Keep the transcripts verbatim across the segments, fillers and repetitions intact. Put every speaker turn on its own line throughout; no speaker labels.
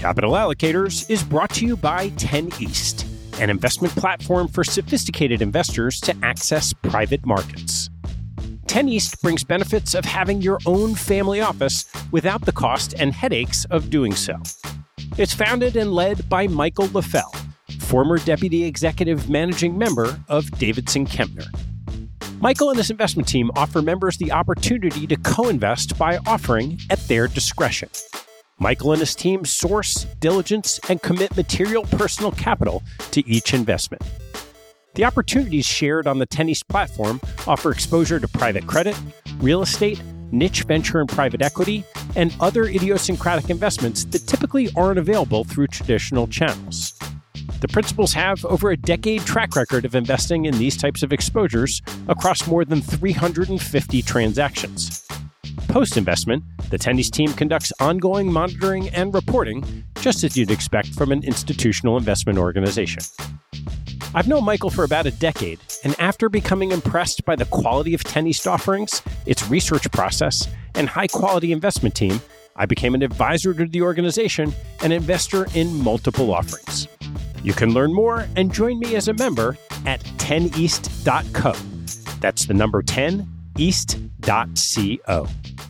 Capital Allocators is brought to you by ten East, an investment platform for sophisticated investors to access private markets. ten East brings benefits of having your own family office without the cost and headaches of doing so. It's founded and led by Michael LaFell, former Deputy Executive Managing Member of Davidson Kempner. Michael and his investment team offer members the opportunity to co-invest by offering at their discretion. Michael and his team source, diligence, and commit material personal capital to each investment. The opportunities shared on the ten East platform offer exposure to private credit, real estate, niche venture and private equity, and other idiosyncratic investments that typically aren't available through traditional channels. The principals have over a decade track record of investing in these types of exposures across more than three hundred fifty transactions. Post-investment, the ten East team conducts ongoing monitoring and reporting, just as you'd expect from an institutional investment organization. I've known Michael for about a decade, and after becoming impressed by the quality of ten East offerings, its research process, and high-quality investment team, I became an advisor to the organization and investor in multiple offerings. You can learn more and join me as a member at ten east dot co. That's the number ten east dot co.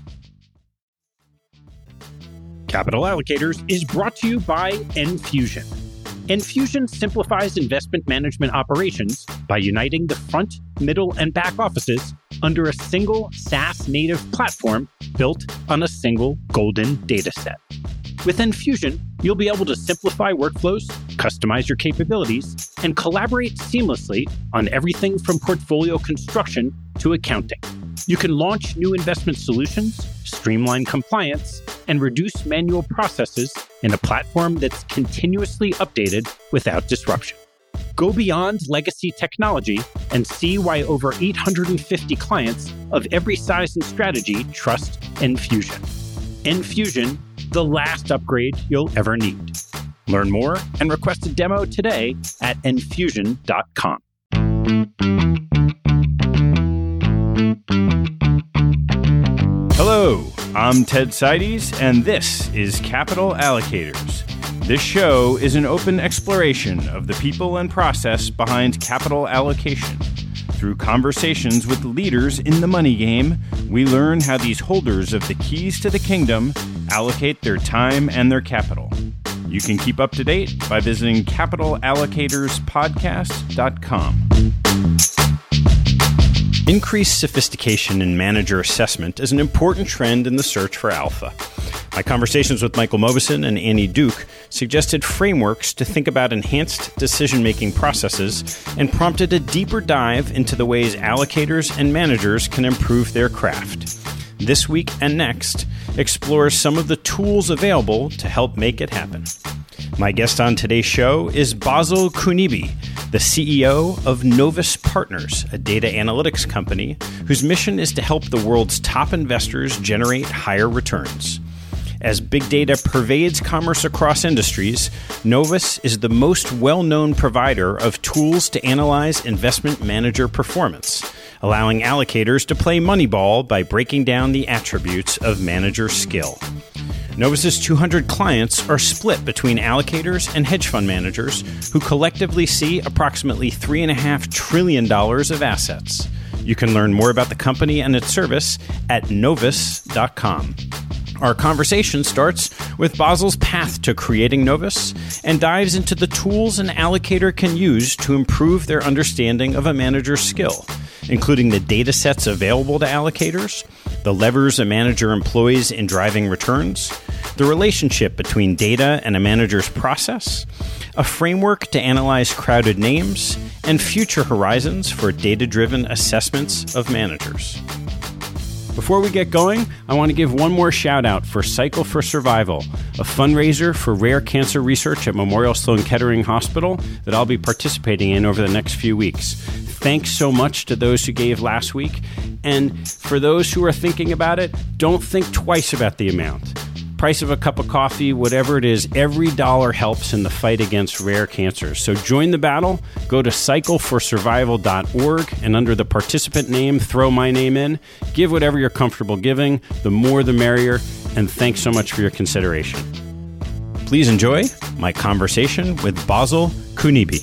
Capital Allocators is brought to you by Enfusion. Enfusion simplifies investment management operations by uniting the front, middle, and back offices under a single SaaS-native platform built on a single golden data set. With Enfusion, you'll be able to simplify workflows, customize your capabilities, and collaborate seamlessly on everything from portfolio construction to accounting. You can launch new investment solutions, streamline compliance, and reduce manual processes in a platform that's continuously updated without disruption. Go beyond legacy technology and see why over eight hundred fifty clients of every size and strategy trust Enfusion. Enfusion, the last upgrade you'll ever need. Learn more and request a demo today at enfusion dot com.
Hello, I'm Ted Seides, and this is Capital Allocators. This show is an open exploration of the people and process behind capital allocation. Through conversations with leaders in the money game, we learn how these holders of the keys to the kingdom allocate their time and their capital. You can keep up to date by visiting capital allocators podcast dot com. Increased sophistication in manager assessment is an important trend in the search for alpha. My conversations with Michael Mauboussin and Annie Duke suggested frameworks to think about enhanced decision-making processes and prompted a deeper dive into the ways allocators and managers can improve their craft. This week and next explores some of the tools available to help make it happen. My guest on today's show is Basil Kunibi, the C E O of Novus Partners, a data analytics company whose mission is to help the world's top investors generate higher returns. As big data pervades commerce across industries, Novus is the most well-known provider of tools to analyze investment manager performance, allowing allocators to play Moneyball by breaking down the attributes of manager skill. Novus's two hundred clients are split between allocators and hedge fund managers who collectively see approximately three point five trillion dollars of assets. You can learn more about the company and its service at novus dot com. Our conversation starts with Basil's path to creating Novus and dives into the tools an allocator can use to improve their understanding of a manager's skill, including the data sets available to allocators, the levers a manager employs in driving returns, the relationship between data and a manager's process, a framework to analyze crowded names, and future horizons for data-driven assessments of managers. Before we get going, I want to give one more shout out for Cycle for Survival, a fundraiser for rare cancer research at Memorial Sloan Kettering Hospital that I'll be participating in over the next few weeks. Thanks so much to those who gave last week. And for those who are thinking about it, don't think twice about the amount. Price of a cup of coffee, whatever it is, every dollar helps in the fight against rare cancers. So join the battle. Go to cycle for survival dot org and under the participant name, throw my name in. Give whatever you're comfortable giving. The more the merrier. And thanks so much for your consideration. Please enjoy my conversation with Basil Kunibi.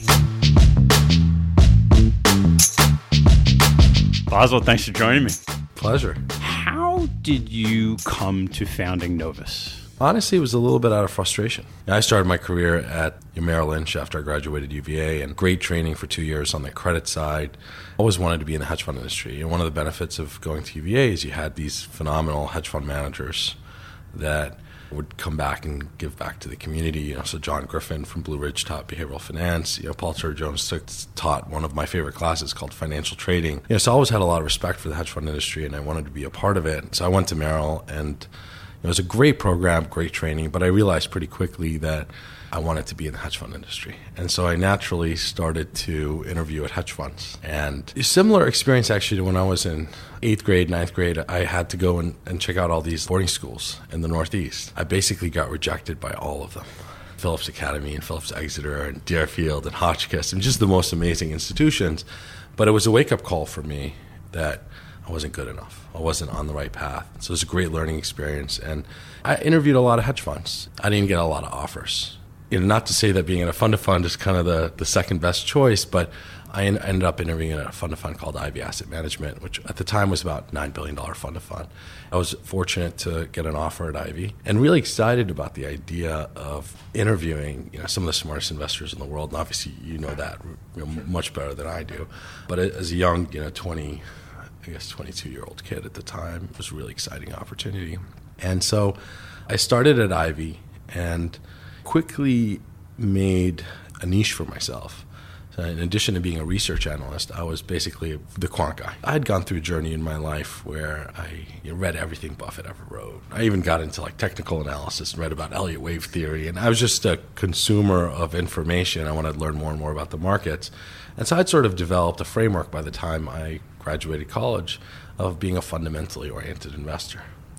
Basil, thanks for joining me.
Pleasure.
How did you come to founding Novus?
Honestly, it was a little bit out of frustration. I started my career at Merrill Lynch after I graduated U V A, and great training for two years on the credit side. Always wanted to be in the hedge fund industry. And one of the benefits of going to U V A is you had these phenomenal hedge fund managers that would come back and give back to the community. You know, so John Griffin from Blue Ridge taught behavioral finance. You know, Paul Tudor Jones took, taught one of my favorite classes called financial trading. You know, so I always had a lot of respect for the hedge fund industry, and I wanted to be a part of it. So I went to Merrill, and it was a great program, great training, but I realized pretty quickly that I wanted to be in the hedge fund industry. And so I naturally started to interview at hedge funds. And a similar experience actually to when I was in eighth grade, ninth grade, I had to go and, and check out all these boarding schools in the Northeast. I basically got rejected by all of them. Phillips Academy and Phillips Exeter and Deerfield and Hotchkiss, and just the most amazing institutions. But it was a wake-up call for me that I wasn't good enough. I wasn't on the right path. So it was a great learning experience. And I interviewed a lot of hedge funds. I didn't get a lot of offers. You know, not to say that being in a fund of fund is kind of the, the second best choice, but I en- ended up interviewing at a fund of fund called Ivy Asset Management, which at the time was about nine billion dollars fund of fund. I was fortunate to get an offer at Ivy and really excited about the idea of interviewing, you know, some of the smartest investors in the world. And obviously, you know that you know, much better than I do. But as a young, you know, twenty I guess twenty-two-year-old kid at the time, it was a really exciting opportunity. And so I started at Ivy and quickly made a niche for myself. So in addition to being a research analyst, I was basically the quant guy. I had gone through a journey in my life where I you know, read everything Buffett ever wrote. I even got into like technical analysis and read about Elliott wave theory. And I was just a consumer of information. I wanted to learn more and more about the markets. And so I'd sort of developed a framework by the time I graduated college of being a fundamentally oriented investor.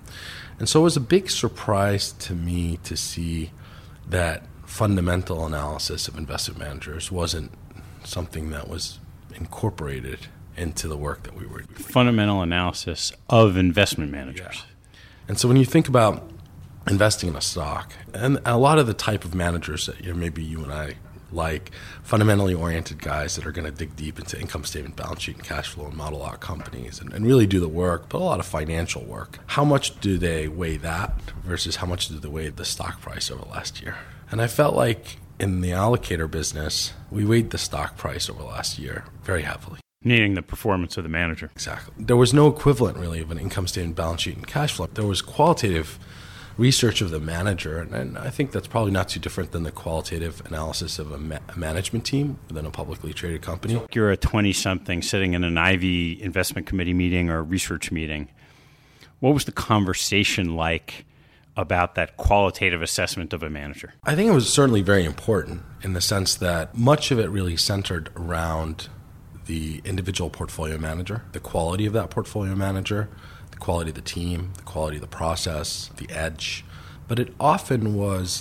And so it was a big surprise to me to see that fundamental analysis of investment managers wasn't something that was incorporated into the work that we were doing.
Fundamental analysis of investment managers.
Yeah. And so when you think about investing in a stock, and a lot of the type of managers that you know, maybe you and I like, fundamentally oriented guys that are going to dig deep into income statement, balance sheet, and cash flow and model out companies and, and really do the work, but a lot of financial work. How much do they weigh that versus how much do they weigh the stock price over the last year? And I felt like in the allocator business, we weighed the stock price over the last year very heavily.
Needing the performance of the manager.
Exactly. There was no equivalent really of an income statement, balance sheet, and cash flow. There was qualitative research of the manager, and I think that's probably not too different than the qualitative analysis of a, ma- a management team within a publicly traded company.
You're a twenty-something sitting in an Ivy investment committee meeting or a research meeting. What was the conversation like about that qualitative assessment of a manager?
I think it was certainly very important in the sense that much of it really centered around the individual portfolio manager, the quality of that portfolio manager, the quality of the team, the quality of the process, the edge. But it often was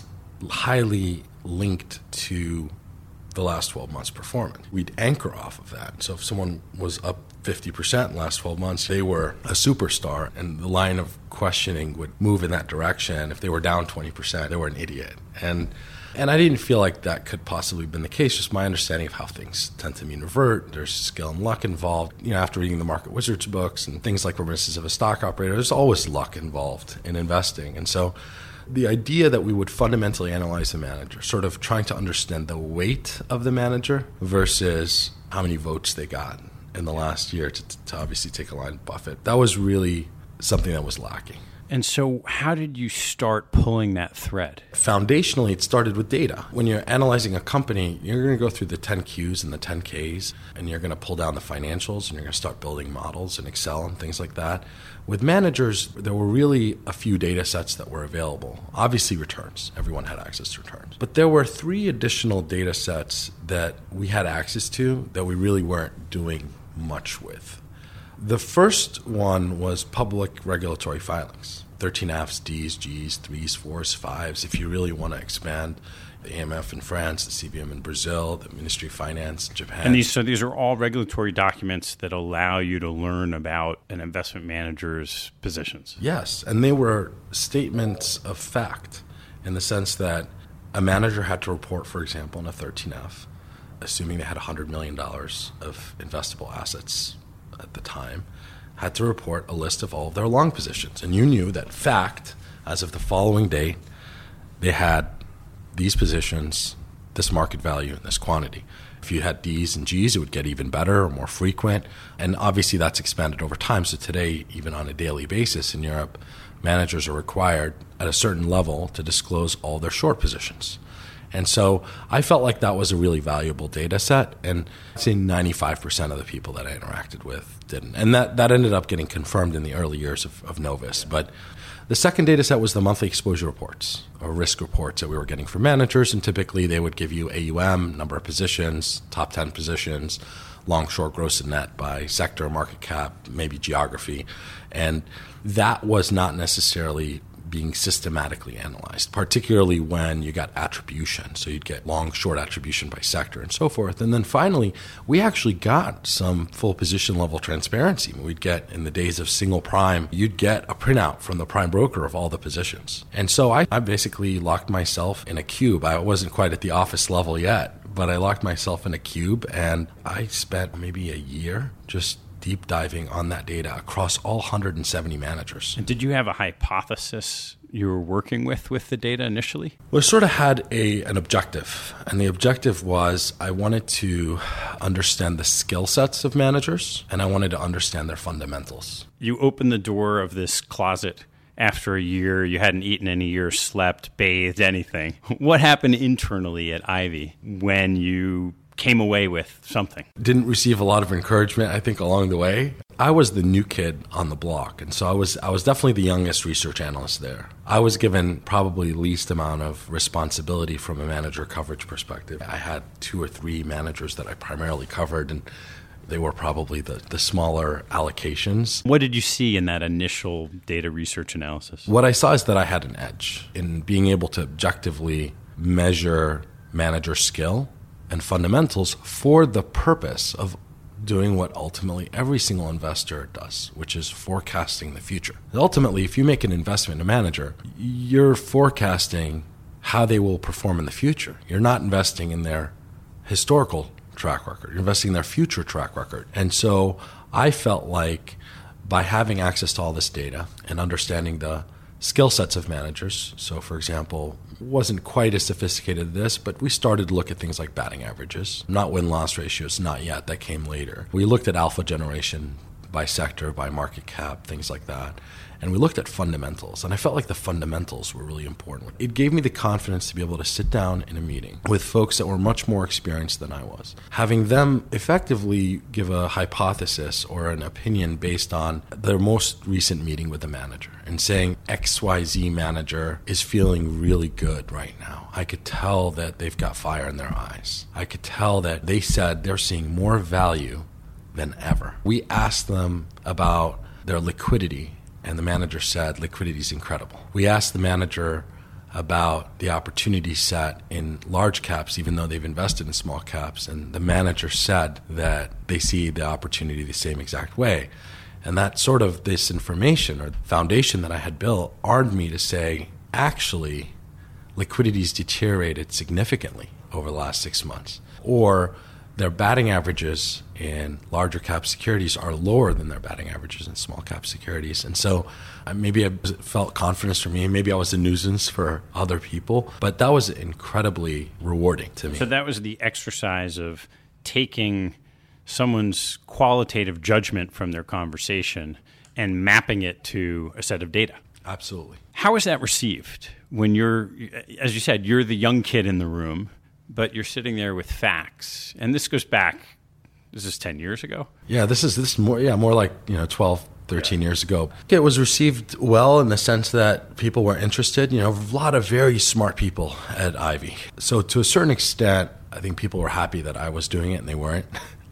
highly linked to the last twelve months' performance. We'd anchor off of that. So if someone was up fifty percent in the last twelve months, they were a superstar, and the line of questioning would move in that direction. If they were down twenty percent, they were an idiot. And and I didn't feel like that could possibly have been the case, just my understanding of how things tend to mean revert. There's skill and luck involved. You know, after reading the Market Wizards books and things like Reminiscences of a Stock Operator, there's always luck involved in investing. And so the idea that we would fundamentally analyze the manager, sort of trying to understand the weight of the manager versus how many votes they got in the last year to, to obviously take a line of Buffett, that was really something that was lacking.
And so how did you start pulling that thread?
Foundationally, it started with data. When you're analyzing a company, you're going to go through the ten Qs and the ten Ks, and you're going to pull down the financials, and you're going to start building models in Excel and things like that. With managers, there were really a few data sets that were available. Obviously, returns. Everyone had access to returns. But there were three additional data sets that we had access to that we really weren't doing much with. The first one was public regulatory filings. thirteen Fs, Ds, Gs, threes, fours, fives. If you really want to expand, the A M F in France, the C B M in Brazil, the Ministry of Finance in Japan.
And these, so these are all regulatory documents that allow you to learn about an investment manager's positions.
Yes, and they were statements of fact in the sense that a manager had to report, for example, in a thirteen F, assuming they had one hundred million dollars of investable assets at the time, had to report a list of all of their long positions. And you knew that fact, as of the following day, they had these positions, this market value, and this quantity. If you had D's and G's, it would get even better or more frequent. And obviously that's expanded over time. So today, even on a daily basis in Europe, managers are required at a certain level to disclose all their short positions. And so I felt like that was a really valuable data set, and I'd say ninety-five percent of the people that I interacted with didn't. And that, that ended up getting confirmed in the early years of, of Novus. But the second data set was the monthly exposure reports, or risk reports that we were getting from managers, and typically they would give you A U M, number of positions, top ten positions, long, short, gross, and net by sector, market cap, maybe geography. And that was not necessarily being systematically analyzed, particularly when you got attribution. So you'd get long, short attribution by sector and so forth. And then finally, we actually got some full position level transparency. We'd get, in the days of single prime, you'd get a printout from the prime broker of all the positions. And so I, I basically locked myself in a cube. I wasn't quite at the office level yet, but I locked myself in a cube, and I spent maybe a year just deep diving on that data across all one hundred seventy managers.
And did you have a hypothesis you were working with with the data initially?
Well, I sort of had a an objective, and the objective was I wanted to understand the skill sets of managers, and I wanted to understand their fundamentals.
You opened the door of this closet after a year. You hadn't eaten in a year, slept, bathed, anything. What happened internally at Ivy when you came away with something?
Didn't receive a lot of encouragement, I think, along the way. I was the new kid on the block, and so I was I was definitely the youngest research analyst there. I was given probably least amount of responsibility from a manager coverage perspective. I had two or three managers that I primarily covered, and they were probably the, the smaller allocations.
What did you see in that initial data research analysis?
What I saw is that I had an edge in being able to objectively measure manager skill and fundamentals for the purpose of doing what ultimately every single investor does, which is forecasting the future. And ultimately, if you make an investment in a manager, you're forecasting how they will perform in the future. You're not investing in their historical track record. You're investing in their future track record. And so I felt like by having access to all this data and understanding the skill sets of managers, so for example, wasn't quite as sophisticated as this, but we started to look at things like batting averages, not win-loss ratios, not yet, that came later. We looked at alpha generation by sector, by market cap, things like that. And we looked at fundamentals, and I felt like the fundamentals were really important. It gave me the confidence to be able to sit down in a meeting with folks that were much more experienced than I was, having them effectively give a hypothesis or an opinion based on their most recent meeting with the manager and saying X Y Z manager is feeling really good right now. I could tell that they've got fire in their eyes. I could tell that they said they're seeing more value than ever. We asked them about their liquidity, and the manager said liquidity is incredible. We asked the manager about the opportunity set in large caps, even though they've invested in small caps, and the manager said that they see the opportunity the same exact way. And that sort of this information or foundation that I had built armed me to say, actually, liquidity's deteriorated significantly over the last six months. Or their batting averages in larger cap securities are lower than their batting averages in small cap securities. And so uh, maybe it felt confidence for me. Maybe I was a nuisance for other people, but that was incredibly rewarding to me.
So that was the exercise of taking someone's qualitative judgment from their conversation and mapping it to a set of data.
Absolutely.
How is that received when you're, as you said, you're the young kid in the room, but you're sitting there with facts? And this goes back, this is ten years ago?
Yeah, this is this is more yeah, more like, you know, twelve, thirteen yeah. years ago. It was received well in the sense that people were interested, you know, a lot of very smart people at Ivy. So to a certain extent, I think people were happy that I was doing it and they weren't.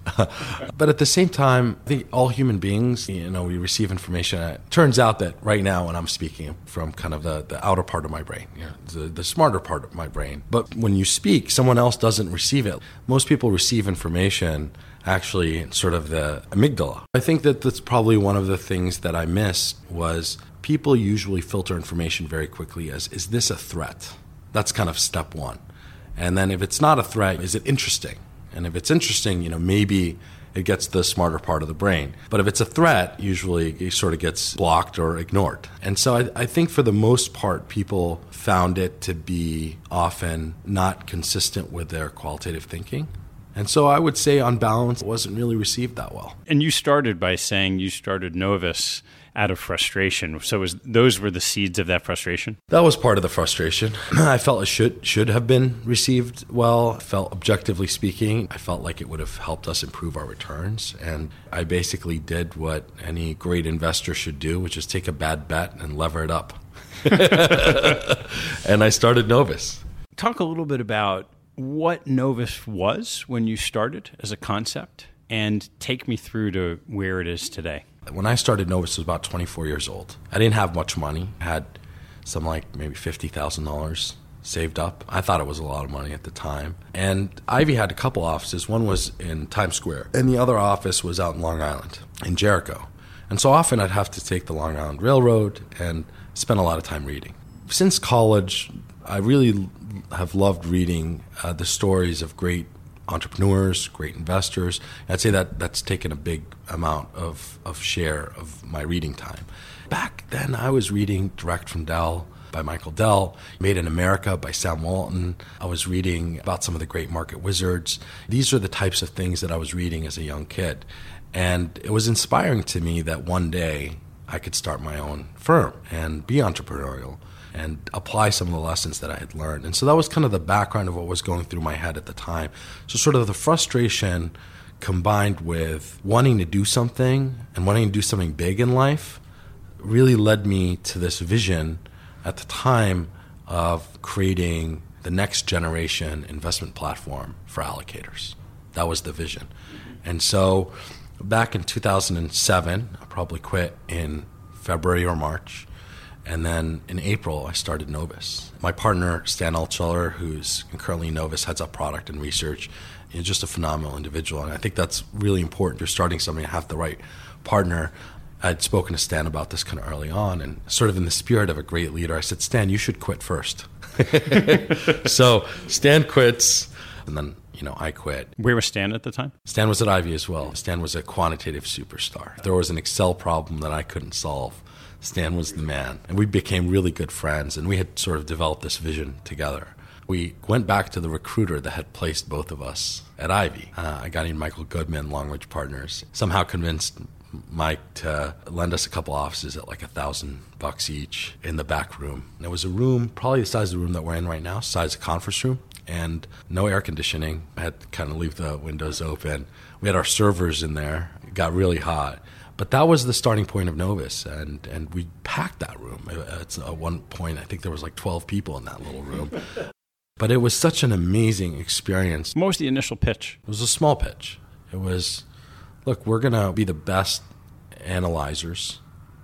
But at the same time, I think all human beings, you know, we receive information. It turns out that right now when I'm speaking from kind of the, the outer part of my brain, you know, the, the smarter part of my brain. But when you speak, someone else doesn't receive it. Most people receive information actually in sort of the amygdala. I think that that's probably one of the things that I missed was people usually filter information very quickly as, is this a threat? That's kind of step one. And then if it's not a threat, is it interesting? And if it's interesting, you know, maybe it gets the smarter part of the brain. But if it's a threat, usually it sort of gets blocked or ignored. And so I, I think for the most part, people found it to be often not consistent with their qualitative thinking. And so I would say on balance, it wasn't really received that well.
And you started by saying you started Novus out of frustration. So was, those were the seeds of that frustration?
That was part of the frustration. I felt it should should have been received well. I felt, objectively speaking, I felt like it would have helped us improve our returns. And I basically did what any great investor should do, which is take a bad bet and lever it up. And I started Novus.
Talk a little bit about what Novus was when you started as a concept, and take me through to where it is today.
When I started Novus, I was about twenty-four years old. I didn't have much money. I had some like maybe fifty thousand dollars saved up. I thought it was a lot of money at the time. And Ivy had a couple offices. One was in Times Square, and the other office was out in Long Island, in Jericho. And so often I'd have to take the Long Island Railroad and spend a lot of time reading. Since college, I really have loved reading uh, the stories of great entrepreneurs, great investors. I'd say that that's taken a big amount of, of share of my reading time. Back then, I was reading Direct from Dell by Michael Dell, Made in America by Sam Walton. I was reading about some of the great market wizards. These are the types of things that I was reading as a young kid. And it was inspiring to me that one day I could start my own firm and be entrepreneurial and apply some of the lessons that I had learned. And so that was kind of the background of what was going through my head at the time. So sort of the frustration combined with wanting to do something and wanting to do something big in life really led me to this vision at the time of creating the next generation investment platform for allocators. That was the vision. And so back in two thousand seven, I probably quit in February or March. And then in April, I started Novus. My partner, Stan Altschuler, who's currently in Novus, heads up product and research, is just a phenomenal individual. And I think that's really important. You're starting something, have the right partner. I'd spoken to Stan about this kind of early on, and sort of in the spirit of a great leader, I said, Stan, you should quit first. So Stan quits, and then you know, I quit.
Where was Stan at the time?
Stan was at Ivy as well. Stan was a quantitative superstar. If there was an Excel problem that I couldn't solve, Stan was the man. And we became really good friends, and we had sort of developed this vision together. We went back to the recruiter that had placed both of us at Ivy, uh, a guy named Michael Goodman, Long Ridge Partners, somehow convinced Mike to lend us a couple offices at like a thousand bucks each in the back room. And it was a room, probably the size of the room that we're in right now, size of a conference room, and no air conditioning. I had to kind of leave the windows open. We had our servers in there. It got really hot. But that was the starting point of Novus, and, and we packed that room. It's, at one point, I think there was like twelve people in that little room. But it was such an amazing experience.
What was the initial pitch?
It was a small pitch. It was, look, we're going to be the best analyzers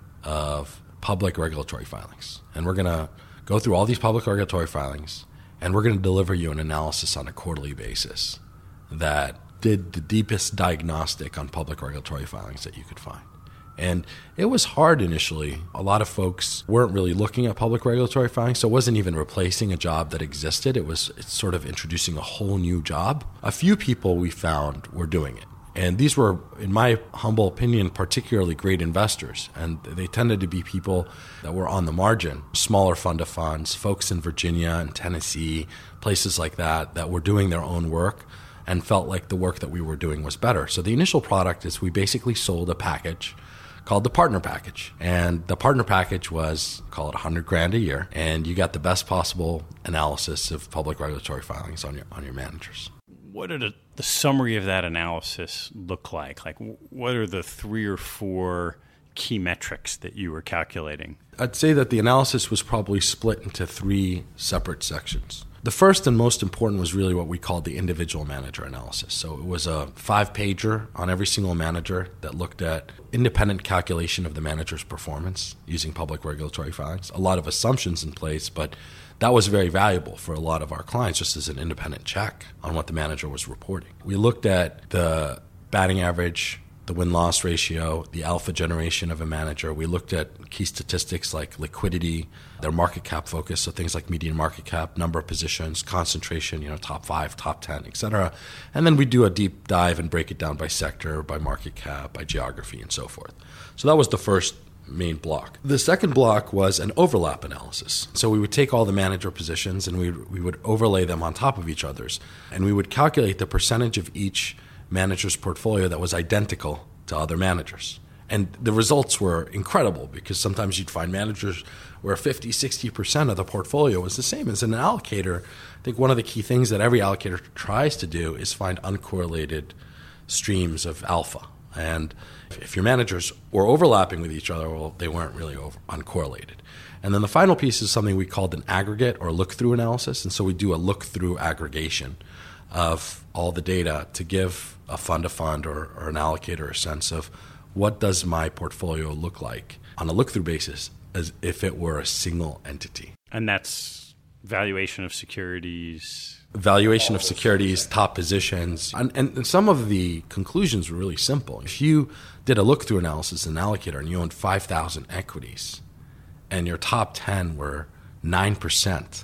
of public regulatory filings. And we're going to go through all these public regulatory filings, and we're going to deliver you an analysis on a quarterly basis that did the deepest diagnostic on public regulatory filings that you could find. And it was hard initially. A lot of folks weren't really looking at public regulatory filings, so it wasn't even replacing a job that existed. It was it's sort of introducing a whole new job. A few people we found were doing it. And these were, in my humble opinion, particularly great investors. And they tended to be people that were on the margin, smaller fund of funds, folks in Virginia and Tennessee, places like that, that were doing their own work and felt like the work that we were doing was better. So the initial product is we basically sold a package called the partner package. And the partner package was, call it a hundred grand a year, and you got the best possible analysis of public regulatory filings on your on your managers.
What did the summary of that analysis look like? Like, what are the three or four key metrics that you were calculating?
I'd say that the analysis was probably split into three separate sections. The first and most important was really what we called the individual manager analysis. So it was a five-pager on every single manager that looked at independent calculation of the manager's performance using public regulatory filings. A lot of assumptions in place, but that was very valuable for a lot of our clients just as an independent check on what the manager was reporting. We looked at the batting average the win-loss ratio, the alpha generation of a manager. We looked at key statistics like liquidity, their market cap focus, so things like median market cap, number of positions, concentration, you know, top five, top ten, et cetera. And then we do a deep dive and break it down by sector, by market cap, by geography, and so forth. So that was the first main block. The second block was an overlap analysis. So we would take all the manager positions and we we would overlay them on top of each other's, and we would calculate the percentage of each manager's portfolio that was identical to other managers. And the results were incredible because sometimes you'd find managers where fifty, sixty percent of the portfolio was the same. As an allocator, I think one of the key things that every allocator tries to do is find uncorrelated streams of alpha. And if your managers were overlapping with each other, well, they weren't really over, uncorrelated. And then the final piece is something we called an aggregate or look-through analysis. And so we do a look-through aggregation of all the data to give a fund of fund or, or an allocator a sense of what does my portfolio look like on a look-through basis as if it were a single entity.
And that's valuation of securities.
Valuation of securities, top positions. And, and some of the conclusions were really simple. If you did a look-through analysis as an allocator and you owned five thousand equities and your top ten were nine percent,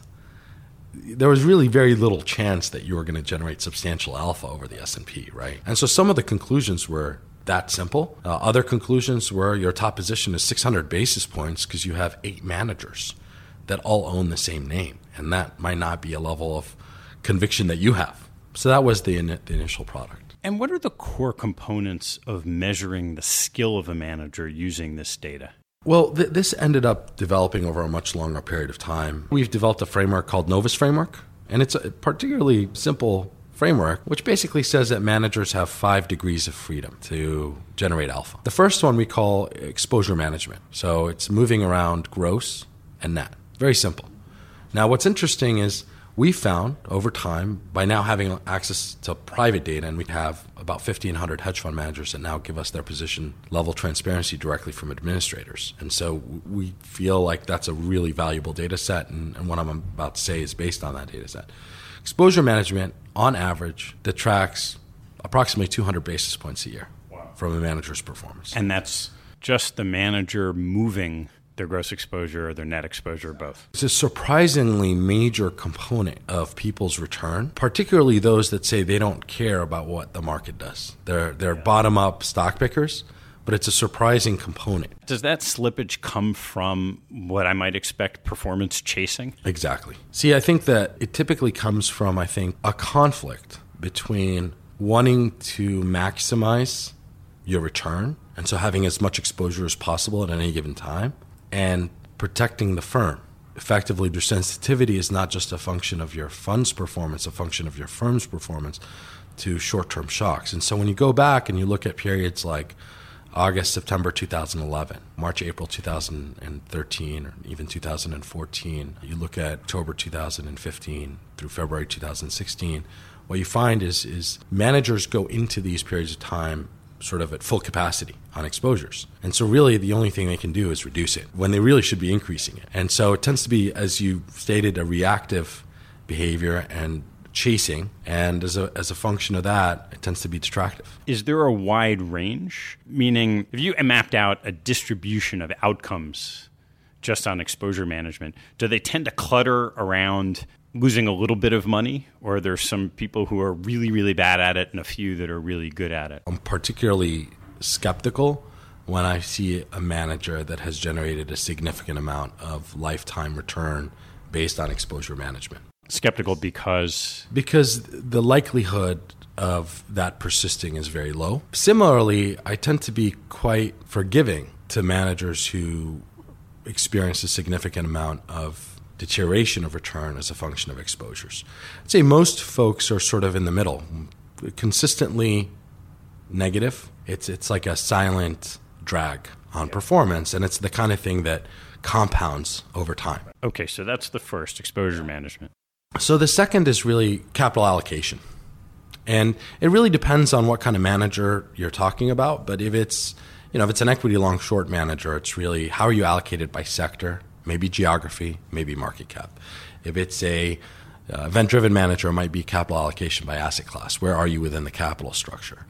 there was really very little chance that you were going to generate substantial alpha over the S and P, right? And so some of the conclusions were that simple. Uh, other conclusions were your top position is six hundred basis points because you have eight managers that all own the same name. And that might not be a level of conviction that you have. So that was the, in, the initial product.
And what are the core components of measuring the skill of a manager using this data?
Well, th- this ended up developing over a much longer period of time. We've developed a framework called Novus Framework, and it's a particularly simple framework, which basically says that managers have five degrees of freedom to generate alpha. The first one we call exposure management. So it's moving around gross and net. Very simple. Now, what's interesting is we found over time, by now having access to private data, and we have about fifteen hundred hedge fund managers that now give us their position level transparency directly from administrators. And so we feel like that's a really valuable data set, and, and what I'm about to say is based on that data set. Exposure management, on average, detracts approximately two hundred basis points a year wow. from a manager's performance.
And that's just the manager moving their gross exposure or their net exposure, or both?
It's a surprisingly major component of people's return, particularly those that say they don't care about what the market does. They're, they're yeah. bottom-up stock pickers, but it's a surprising component.
Does that slippage come from what I might expect performance chasing?
Exactly. See, I think that it typically comes from, I think, a conflict between wanting to maximize your return, and so having as much exposure as possible at any given time, and protecting the firm. Effectively, their sensitivity is not just a function of your fund's performance, a function of your firm's performance to short-term shocks. And so when you go back and you look at periods like August, September two thousand eleven, March, April two thousand thirteen, or even two thousand fourteen, you look at October two thousand fifteen through February two thousand sixteen, what you find is, is managers go into these periods of time sort of at full capacity on exposures. And so really the only thing they can do is reduce it when they really should be increasing it. And so it tends to be, as you stated, a reactive behavior and chasing. And as a as a function of that, it tends to be detractive.
Is there a wide range? Meaning, if you mapped out a distribution of outcomes just on exposure management, do they tend to clutter around losing a little bit of money, or are there some people who are really, really bad at it and a few that are really good at it?
I'm particularly skeptical when I see a manager that has generated a significant amount of lifetime return based on exposure management.
Skeptical because?
Because the likelihood of that persisting is very low. Similarly, I tend to be quite forgiving to managers who experience a significant amount of deterioration of return as a function of exposures. I'd say most folks are sort of in the middle, consistently negative. It's it's like a silent drag on performance, and it's the kind of thing that compounds over time.
Okay, so that's the first, exposure management.
So the second is really capital allocation. And it really depends on what kind of manager you're talking about, but if it's, you know, if it's an equity long short manager, it's really how are you allocated by sector, maybe geography, maybe market cap. If it's a uh, event-driven manager, it might be capital allocation by asset class. Where are you within the capital structure?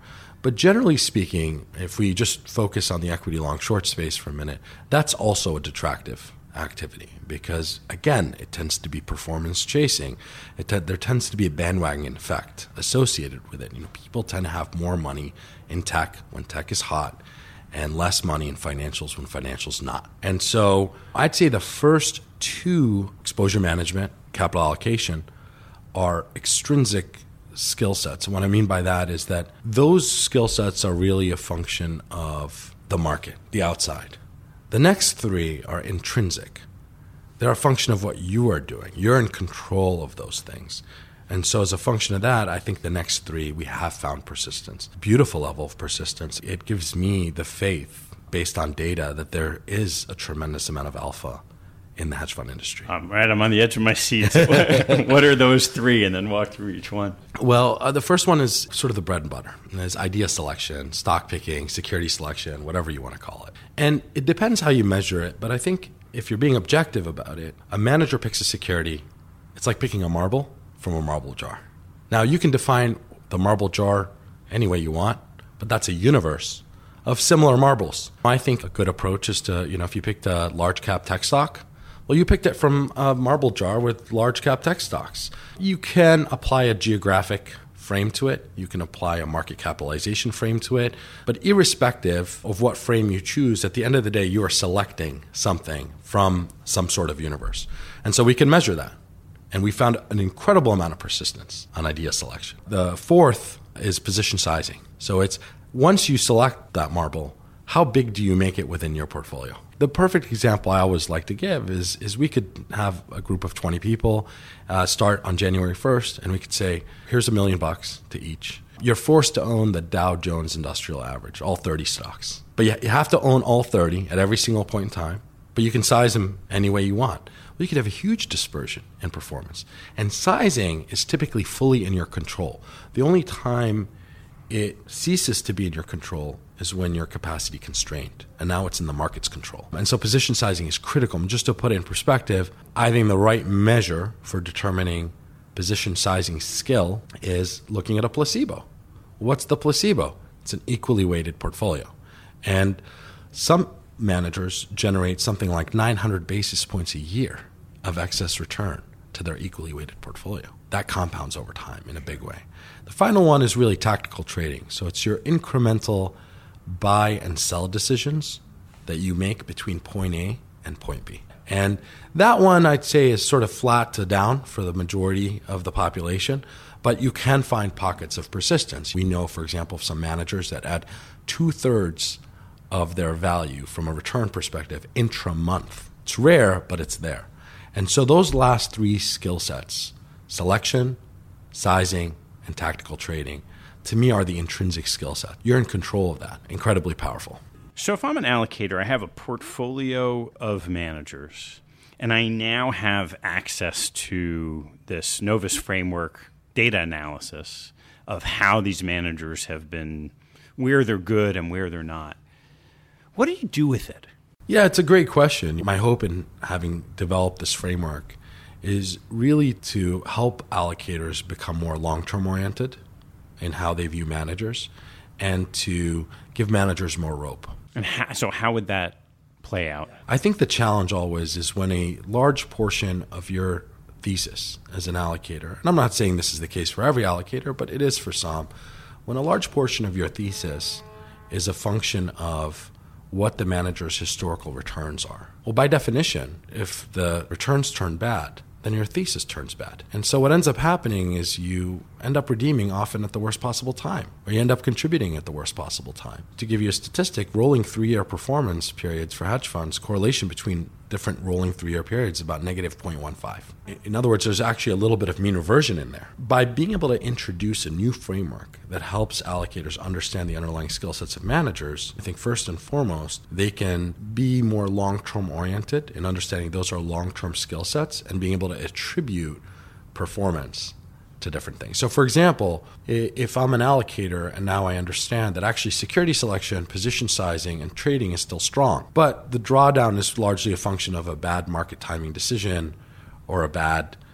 But generally speaking, if we just focus on the equity long-short space for a minute, that's also a detractive activity because, again, it tends to be performance chasing. It te- there tends to be a bandwagon effect associated with it. You know, people tend to have more money in tech when tech is hot and less money in financials when financials not. And so I'd say the first two, exposure management, capital allocation, are extrinsic skill sets. And what I mean by that is that those skill sets are really a function of the market, the outside. The next three are intrinsic. They're a function of what you are doing. You're in control of those things. And so as a function of that, I think the next three, we have found persistence. Beautiful level of persistence. It gives me the faith, based on data, that there is a tremendous amount of alpha in the hedge fund industry.
Um, right, I'm on the edge of my seat. what, what are those three? And then walk through each one.
Well, uh, the first one is sort of the bread and butter. And there's idea selection, stock picking, security selection, whatever you want to call it. And it depends how you measure it. But I think if you're being objective about it, a manager picks a security. It's like picking a marble from a marble jar. Now, you can define the marble jar any way you want, but that's a universe of similar marbles. I think a good approach is to, you know, if you picked a large cap tech stock, well, you picked it from a marble jar with large cap tech stocks. You can apply a geographic frame to it. You can apply a market capitalization frame to it. But irrespective of what frame you choose, at the end of the day, you are selecting something from some sort of universe. And so we can measure that. And we found an incredible amount of persistence on idea selection. The fourth is position sizing. So it's once you select that marble, how big do you make it within your portfolio? The perfect example I always like to give is, is we could have a group of twenty people uh, start on January first, and we could say, here's a million bucks to each. You're forced to own the Dow Jones Industrial Average, all thirty stocks. But you, you have to own all thirty at every single point in time, but you can size them any way you want. Well, you could have a huge dispersion in performance. And sizing is typically fully in your control. The only time it ceases to be in your control is when you're capacity constrained. And now it's in the market's control. And so position sizing is critical. And just to put it in perspective, I think the right measure for determining position sizing skill is looking at a placebo. What's the placebo? It's an equally weighted portfolio. And some managers generate something like nine hundred basis points a year of excess return to their equally weighted portfolio. That compounds over time in a big way. The final one is really tactical trading. So it's your incremental buy and sell decisions that you make between point A and point B. And that one, I'd say, is sort of flat to down for the majority of the population, but you can find pockets of persistence. We know, for example, of some managers that add two-thirds of their value from a return perspective intra-month. It's rare, but it's there. And so those last three skill sets, selection, sizing, and tactical trading, to me are the intrinsic skill set. You're in control of that. Incredibly powerful.
So if I'm an allocator, I have a portfolio of managers, and I now have access to this Novus framework data analysis of how these managers have been, where they're good and where they're not. What do you do with it?
Yeah, it's a great question. My hope in having developed this framework is really to help allocators become more long-term oriented in how they view managers and to give managers more rope.
And how, so how would that play out?
I think the challenge always is when a large portion of your thesis as an allocator, and I'm not saying this is the case for every allocator, but it is for some, when a large portion of your thesis is a function of what the manager's historical returns are. Well, by definition, if the returns turn bad, then your thesis turns bad. And so what ends up happening is you end up redeeming often at the worst possible time, or you end up contributing at the worst possible time. To give you a statistic, rolling three-year performance periods for hedge funds, correlation between different rolling three-year periods is about negative zero point one five. In other words, there's actually a little bit of mean reversion in there. By being able to introduce a new framework that helps allocators understand the underlying skill sets of managers, I think first and foremost, they can be more long-term oriented in understanding those are long-term skill sets and being able to attribute performance to different things. So for example, if I'm an allocator and now I understand that actually security selection, position sizing, and trading is still strong, but the drawdown is largely a function of a bad market timing decision or a bad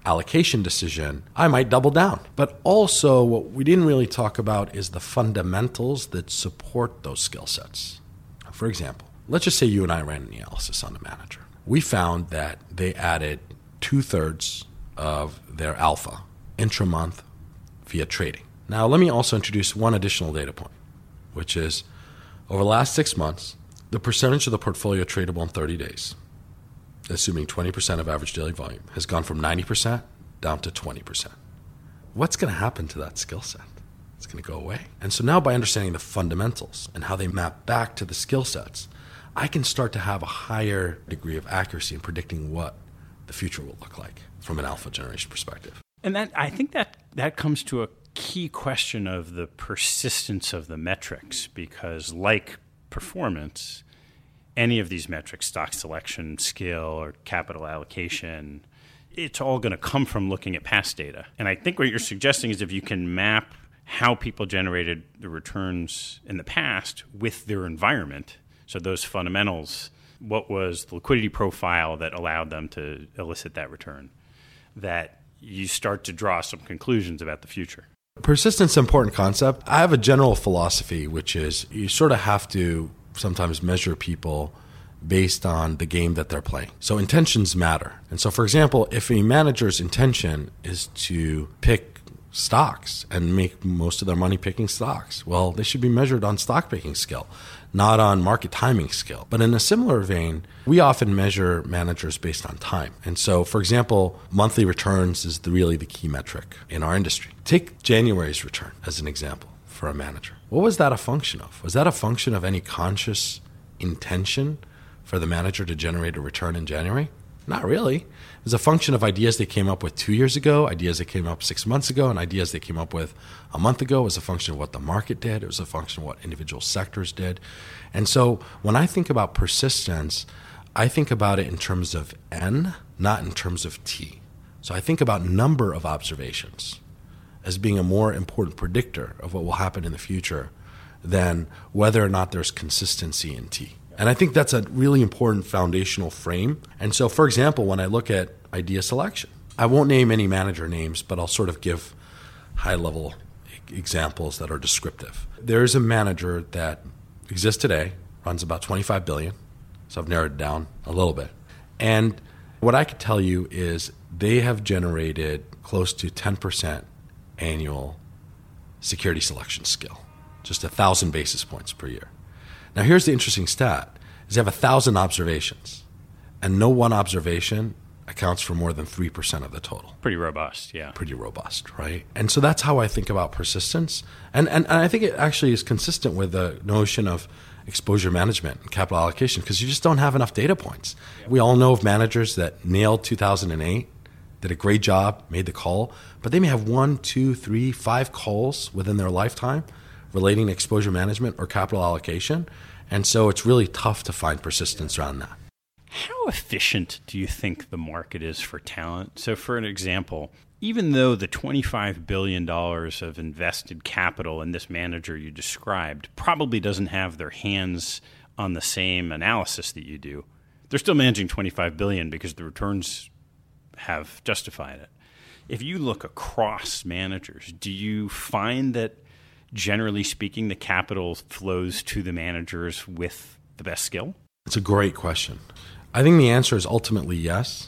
allocation decision, I might double down. But also what we didn't really talk about is the fundamentals that support those skill sets. For example, let's just say you and I ran an analysis on a manager. We found that they added two-thirds of their alpha intra-month via trading. Now, let me also introduce one additional data point, which is over the last six months, the percentage of the portfolio tradable in thirty days, assuming twenty percent of average daily volume, has gone from ninety percent down to twenty percent. What's going to happen to that skill set? It's going to go away. And so now by understanding the fundamentals and how they map back to the skill sets, I can start to have a higher degree of accuracy in predicting what the future will look like from an alpha generation perspective.
And that I think that that comes to a key question of the persistence of the metrics, because like performance, any of these metrics, stock selection, skill, or capital allocation, it's all going to come from looking at past data. And I think what you're suggesting is if you can map how people generated the returns in the past with their environment, so those fundamentals, what was the liquidity profile that allowed them to elicit that return, that you start to draw some conclusions about the future.
Persistence is an important concept. I have a general philosophy, which is you sort of have to sometimes measure people based on the game that they're playing. So intentions matter. And so, for example, if a manager's intention is to pick stocks and make most of their money picking stocks, well, they should be measured on stock picking skill, not on market timing skill. But in a similar vein, we often measure managers based on time. And so, for example, monthly returns is the, really the key metric in our industry. Take January's return as an example for a manager. What was that a function of? Was that a function of any conscious intention for the manager to generate a return in January? Not really. It was a function of ideas they came up with two years ago, ideas they came up six months ago, and ideas they came up with a month ago. It was a function of what the market did. It was a function of what individual sectors did. And so when I think about persistence, I think about it in terms of N, not in terms of T. So I think about number of observations as being a more important predictor of what will happen in the future than whether or not there's consistency in T. And I think that's a really important foundational frame. And so, for example, when I look at idea selection, I won't name any manager names, but I'll sort of give high-level examples that are descriptive. There is a manager that exists today, runs about twenty-five billion dollars, so I've narrowed it down a little bit. And what I could tell you is they have generated close to ten percent annual security selection skill, just one thousand basis points per year. Now, here's the interesting stat, is they have one thousand observations, and no one observation accounts for more than three percent of the total.
Pretty robust, yeah.
Pretty robust, right? And so that's how I think about persistence. And, and, and I think it actually is consistent with the notion of exposure management and capital allocation, because you just don't have enough data points. Yeah. We all know of managers that nailed two thousand eight, did a great job, made the call, but they may have one, two, three, five calls within their lifetime relating to exposure management or capital allocation. And so it's really tough to find persistence around that.
How efficient do you think the market is for talent? So for an example, even though the twenty-five billion dollars of invested capital in this manager you described probably doesn't have their hands on the same analysis that you do, they're still managing twenty-five billion dollars because the returns have justified it. If you look across managers, do you find that generally speaking, the capital flows to the managers with the best skill?
It's a great question. I think the answer is ultimately yes,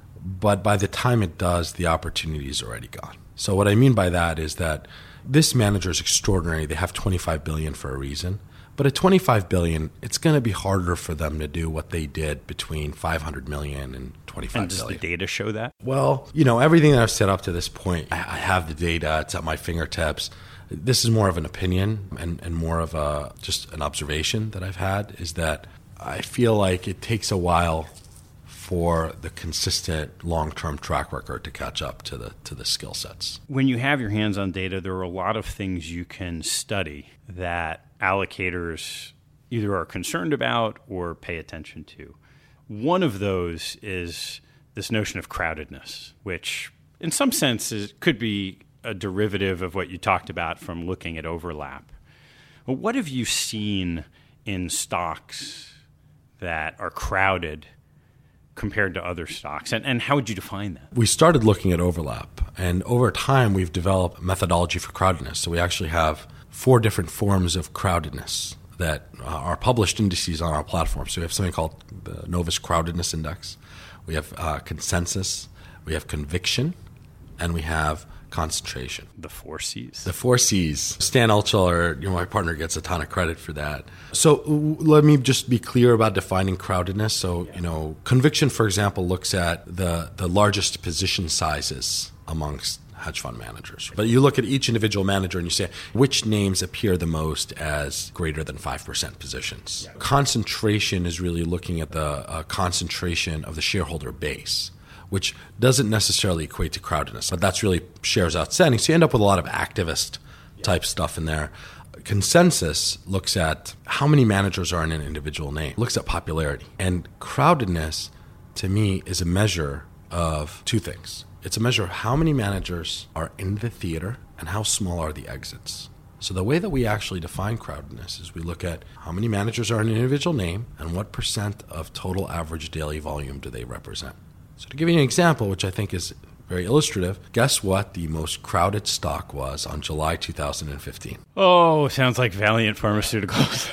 but by the time it does, the opportunity is already gone. So what I mean by that is that this manager is extraordinary. They have twenty-five billion dollars for a reason, but at twenty-five billion dollars, it's going to be harder for them to do what they did between five hundred million dollars and twenty-five
billion dollars.
And
does the data show that?
Well, you know, everything that I've set up to this point, I have the data. It's at my fingertips. This is more of an opinion and, and more of a just an observation that I've had, is that I feel like it takes a while for the consistent long-term track record to catch up to the to the skill sets.
When you have your hands on data, there are a lot of things you can study that allocators either are concerned about or pay attention to. One of those is this notion of crowdedness, which in some senses could be a derivative of what you talked about from looking at overlap. Well, what have you seen in stocks that are crowded compared to other stocks? And, and how would you define that?
We started looking at overlap, and over time we've developed a methodology for crowdedness. So we actually have four different forms of crowdedness that uh, are published indices on our platform. So we have something called the Novus Crowdedness Index. We have uh, consensus, we have conviction, and we have concentration.
The four C's.
The four C's. Stan Altschuler, you know, my partner, gets a ton of credit for that. So w- let me just be clear about defining crowdedness. So, you know, conviction, for example, looks at the, the largest position sizes amongst hedge fund managers. But you look at each individual manager and you say, which names appear the most as greater than five percent positions? Yeah. Concentration is really looking at the uh, concentration of the shareholder base, which doesn't necessarily equate to crowdedness, but that's really shares outstanding. So you end up with a lot of activist type stuff in there. Consensus looks at how many managers are in an individual name, looks at popularity. And crowdedness, to me, is a measure of two things. It's a measure of how many managers are in the theater and how small are the exits. So the way that we actually define crowdedness is we look at how many managers are in an individual name and what percent of total average daily volume do they represent. So to give you an example, which I think is very illustrative, guess what the most crowded stock was on July two thousand fifteen?
Oh, sounds like Valeant Pharmaceuticals.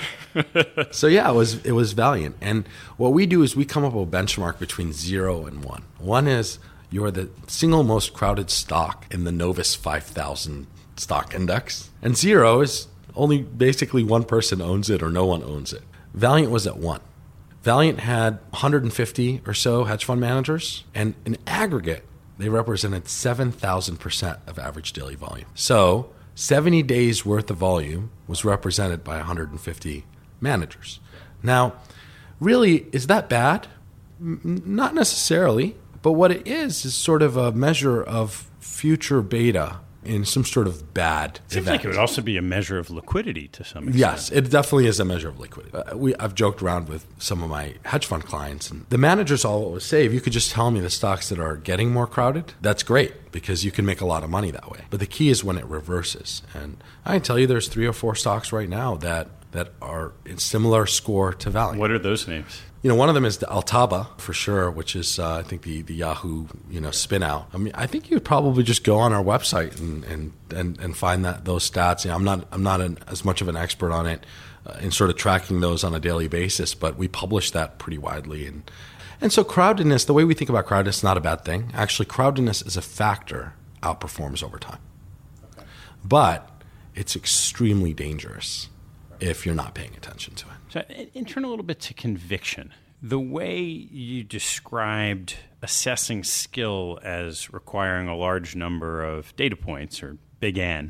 So yeah, it was it was Valeant. And what we do is we come up with a benchmark between zero and one. One is you're the single most crowded stock in the Novus five thousand stock index. And zero is only basically one person owns it or no one owns it. Valeant was at one. Valeant had one hundred fifty or so hedge fund managers, and in aggregate, they represented seven thousand percent of average daily volume. So seventy days worth of volume was represented by one hundred fifty managers. Now, really, is that bad? M- not necessarily, but what it is is sort of a measure of future beta in some sort of bad
Seems
event.
like it would also be a measure of liquidity to some extent.
Yes, it definitely is a measure of liquidity. Uh, we, I've joked around with some of my hedge fund clients, and the managers always say, if you could just tell me the stocks that are getting more crowded, that's great, because you can make a lot of money that way. But the key is when it reverses. And I can tell you there's three or four stocks right now that, that are in similar score to Valeant.
What are those names?
You know, one of them is the Altaba, for sure, which is, uh, I think, the, the Yahoo, you know, spin out. I mean, I think you would probably just go on our website and and, and, and find that those stats. You know, I'm not I'm not an, as much of an expert on it uh, in sort of tracking those on a daily basis, but we publish that pretty widely. And and so crowdedness, the way we think about crowdedness, is not a bad thing. Actually, crowdedness as a factor outperforms over time. Okay. But it's extremely dangerous if you're not paying attention to it.
So, and turn a little bit to conviction. The way you described assessing skill as requiring a large number of data points, or big N,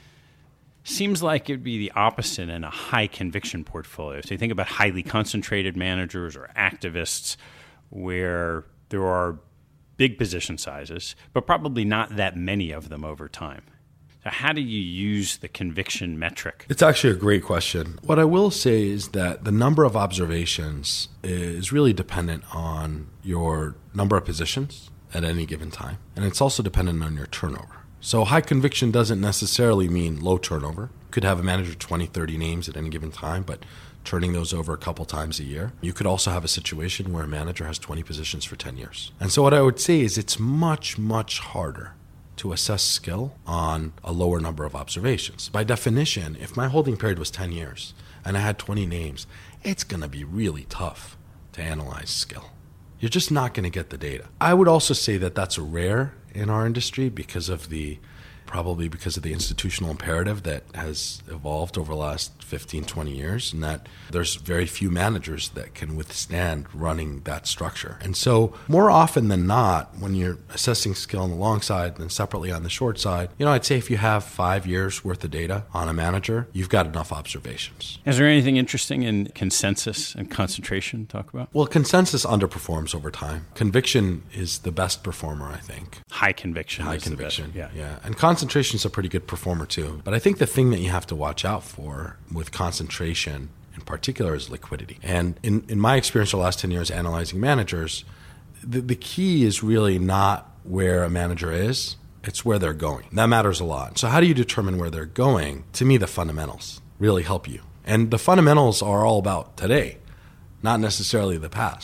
seems like it would be the opposite in a high conviction portfolio. So you think about highly concentrated managers or activists where there are big position sizes, but probably not that many of them over time. So how do you use the conviction metric?
It's actually a great question. What I will say is that the number of observations is really dependent on your number of positions at any given time. And it's also dependent on your turnover. So high conviction doesn't necessarily mean low turnover. You could have a manager twenty, thirty names at any given time, but turning those over a couple times a year. You could also have a situation where a manager has twenty positions for ten years. And so what I would say is it's much, much harder to assess skill on a lower number of observations. By definition, if my holding period was ten years and I had twenty names, it's going to be really tough to analyze skill. You're just not going to get the data. I would also say that that's rare in our industry because of the, probably because of the institutional imperative that has evolved over the last fifteen, twenty years, and that there's very few managers that can withstand running that structure. And so more often than not, when you're assessing skill on the long side and separately on the short side, you know, I'd say if you have five years worth of data on a manager, you've got enough observations.
Is there anything interesting in consensus and concentration to talk about?
Well, consensus underperforms over time. Conviction is the best performer, I think.
High conviction.
High conviction,
yeah.
yeah. And concentration is a pretty good performer too. But I think the thing that you have to watch out for with concentration in particular is liquidity. And in, in my experience the last ten years analyzing managers, the, the key is really not where a manager is, it's where they're going. That matters a lot. So how do you determine where they're going? To me, the fundamentals really help you. And the fundamentals are all about today, not necessarily the past.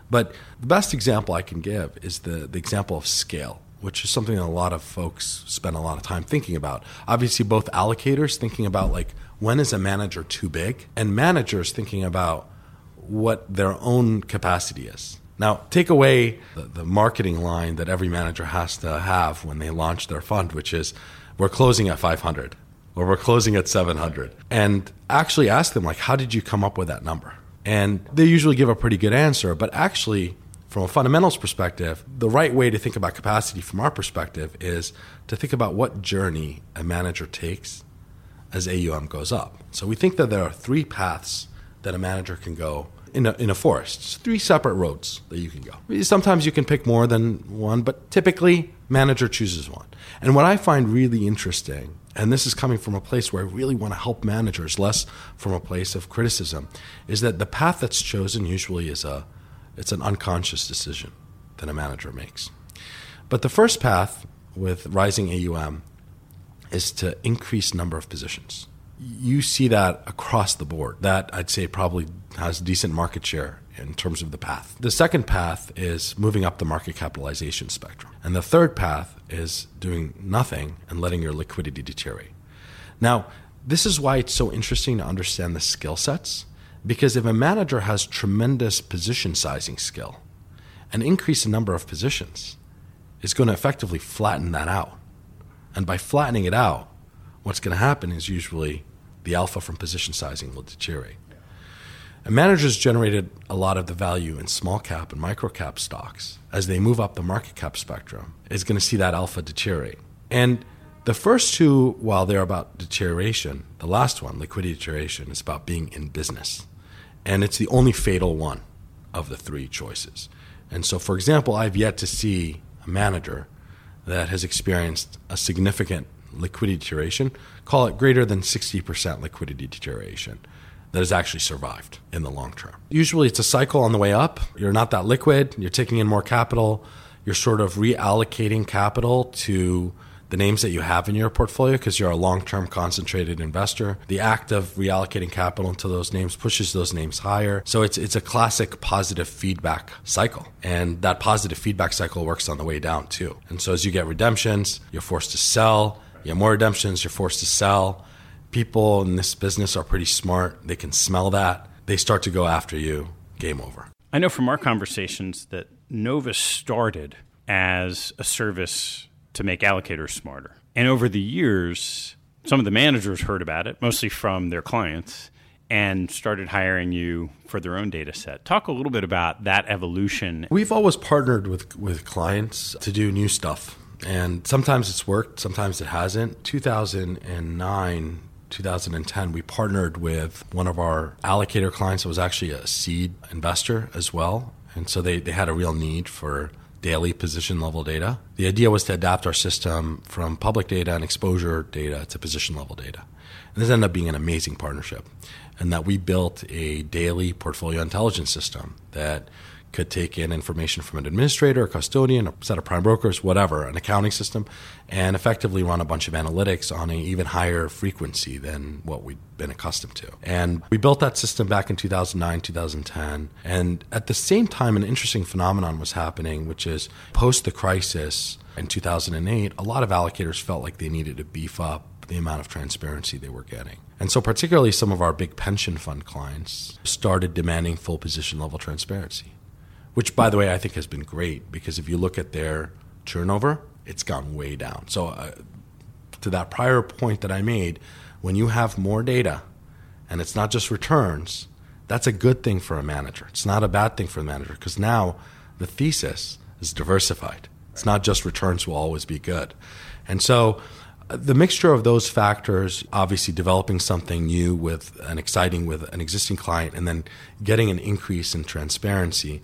But the best example I can give is the, the example of scale, which is something that a lot of folks spend a lot of time thinking about. Obviously, both allocators thinking about like, when is a manager too big? And managers thinking about what their own capacity is. Now, take away the, the marketing line that every manager has to have when they launch their fund, which is, we're closing at five hundred or we're closing at seven hundred. And actually ask them, like, how did you come up with that number? And they usually give a pretty good answer. But actually, from a fundamentals perspective, the right way to think about capacity from our perspective is to think about what journey a manager takes as A U M goes up. So we think that there are three paths that a manager can go in a, in a forest. It's three separate roads that you can go. Sometimes you can pick more than one, but typically manager chooses one. And what I find really interesting, and this is coming from a place where I really want to help managers, less from a place of criticism, is that the path that's chosen usually is a it's an unconscious decision that a manager makes. But the first path with rising A U M is to increase number of positions. You see that across the board. That, I'd say, probably has decent market share in terms of the path. The second path is moving up the market capitalization spectrum. And the third path is doing nothing and letting your liquidity deteriorate. Now, this is why it's so interesting to understand the skill sets, because if a manager has tremendous position sizing skill, an increase in number of positions is going to effectively flatten that out. And by flattening it out, what's going to happen is usually the alpha from position sizing will deteriorate. And managers generated a lot of the value in small cap and micro cap stocks. As they move up the market cap spectrum, is going to see that alpha deteriorate. And the first two, while they're about deterioration, the last one, liquidity deterioration, is about being in business. And it's the only fatal one of the three choices. And so, for example, I've yet to see a manager that has experienced a significant liquidity deterioration, call it greater than sixty percent liquidity deterioration, that has actually survived in the long term. Usually it's a cycle on the way up. You're not that liquid. You're taking in more capital. You're sort of reallocating capital to the names that you have in your portfolio because you're a long-term concentrated investor. The act of reallocating capital into those names pushes those names higher. So it's it's a classic positive feedback cycle. And that positive feedback cycle works on the way down too. And so as you get redemptions, you're forced to sell. You have more redemptions, you're forced to sell. People in this business are pretty smart. They can smell that. They start to go after you. Game over.
I know from our conversations that Novus started as a service to make allocators smarter. And over the years, some of the managers heard about it, mostly from their clients, and started hiring you for their own data set. Talk a little bit about that evolution.
We've always partnered with, with clients to do new stuff. And sometimes it's worked, sometimes it hasn't. two thousand nine, two thousand ten, we partnered with one of our allocator clients that was actually a seed investor as well. And so they, they had a real need for daily position level data. The idea was to adapt our system from public data and exposure data to position level data. And this ended up being an amazing partnership, and that we built a daily portfolio intelligence system that could take in information from an administrator, a custodian, a set of prime brokers, whatever, an accounting system, and effectively run a bunch of analytics on an even higher frequency than what we'd been accustomed to. And we built that system back in two thousand nine, two thousand ten. And at the same time, an interesting phenomenon was happening, which is post the crisis in two thousand eight, a lot of allocators felt like they needed to beef up the amount of transparency they were getting. And so particularly some of our big pension fund clients started demanding full position level transparency, which, by the way, I think has been great, because if you look at their turnover, it's gone way down. So uh, to that prior point that I made, when you have more data and it's not just returns, that's a good thing for a manager. It's not a bad thing for a manager, because now the thesis is diversified. It's not just returns will always be good. And so uh, the mixture of those factors, obviously developing something new with and exciting with an existing client, and then getting an increase in transparency,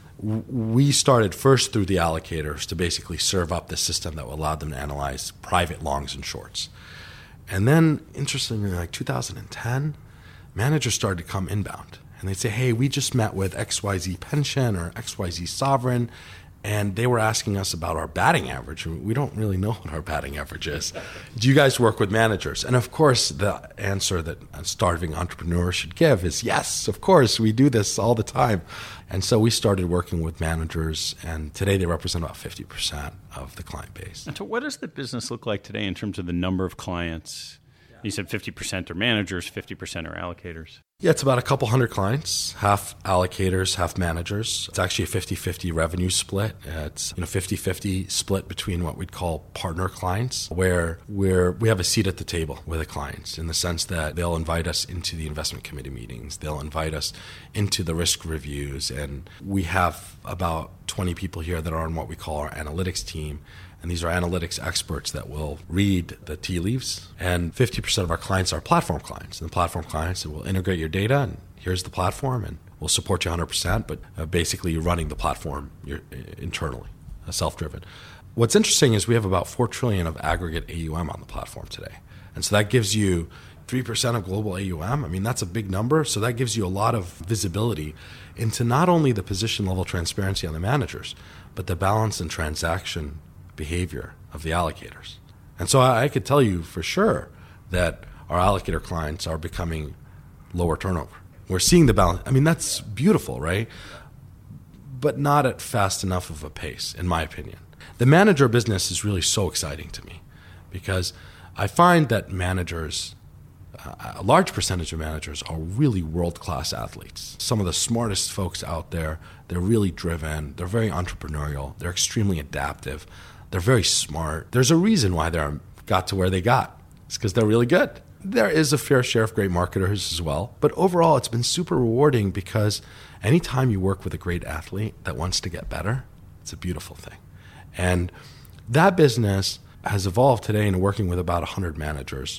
we started first through the allocators to basically serve up the system that allowed them to analyze private longs and shorts. And then, interestingly, like two thousand ten, managers started to come inbound. And they'd say, hey, we just met with X Y Z pension or X Y Z sovereign, And they were asking us about our batting average. We don't really know what our batting average is. Do you guys work with managers? And of course, the answer that a starving entrepreneur should give is yes, of course, we do this all the time. And so we started working with managers, and today they represent about fifty percent of the client base.
And so what does the business look like today in terms of the number of clients? You said fifty percent are managers, fifty percent are allocators.
Yeah, it's about a couple hundred clients, half allocators, half managers. It's actually a fifty-fifty revenue split. It's you know fifty-fifty split between what we'd call partner clients, where we're, we have a seat at the table with the clients in the sense that they'll invite us into the investment committee meetings. They'll invite us into the risk reviews. And we have about twenty people here that are on what we call our analytics team. And these are analytics experts that will read the tea leaves. And fifty percent of our clients are platform clients. And the platform clients will integrate your data, and here's the platform, and we'll support you one hundred percent. But uh, basically, you're running the platform you're, uh, internally, uh, self-driven. What's interesting is we have about four trillion dollars of aggregate A U M on the platform today. And so that gives you three percent of global A U M. I mean, that's a big number. So that gives you a lot of visibility into not only the position level transparency on the managers, but the balance and transaction behavior of the allocators. And so I, I could tell you for sure that our allocator clients are becoming lower turnover. We're seeing the balance. I mean, that's beautiful, right? But not at fast enough of a pace, in my opinion. The manager business is really so exciting to me because I find that managers, uh, a large percentage of managers are really world-class athletes. Some of the smartest folks out there, they're really driven, they're very entrepreneurial, they're extremely adaptive. They're very smart. There's a reason why they got to where they got. It's because they're really good. There is a fair share of great marketers as well. But overall, it's been super rewarding because anytime you work with a great athlete that wants to get better, it's a beautiful thing. And that business has evolved today into working with about one hundred managers